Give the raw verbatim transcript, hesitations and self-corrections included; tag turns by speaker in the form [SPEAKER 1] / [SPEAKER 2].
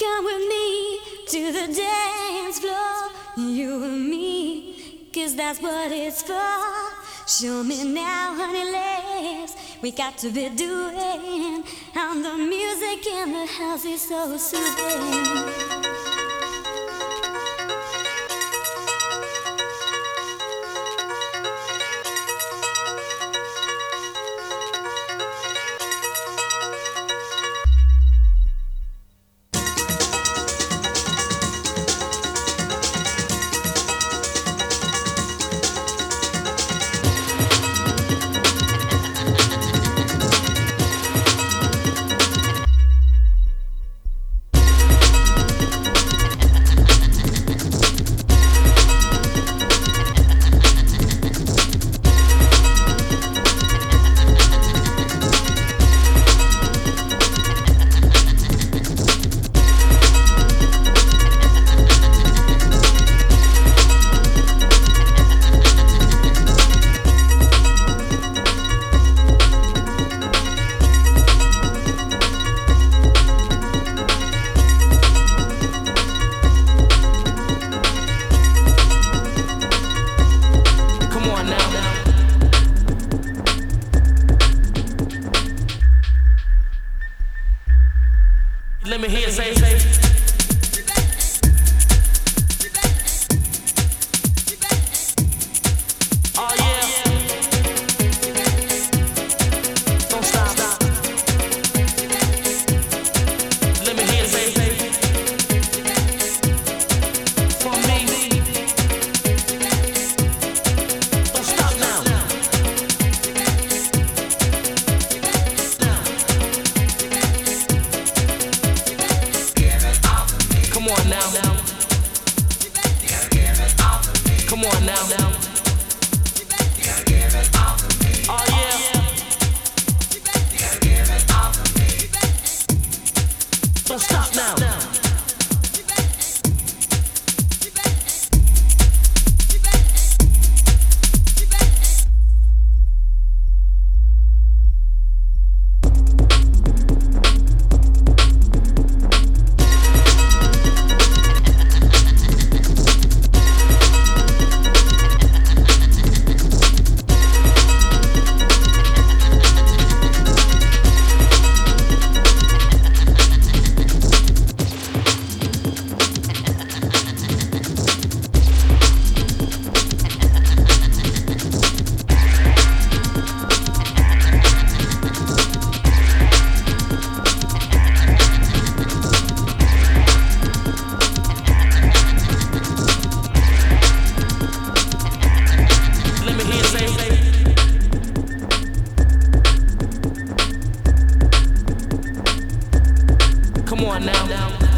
[SPEAKER 1] Come with me to the dance floor, you and me, 'cause that's what it's for. Show me now, honey, let's, we got to be doing, and the music in the house is so soothing.
[SPEAKER 2] Let me hear it say, say. Oh yeah. Don't stop. Let me hear it say, say. For me. Don't stop now. Come on now, now. Come on now, now. Oh yeah. Don't stop now. Come on now.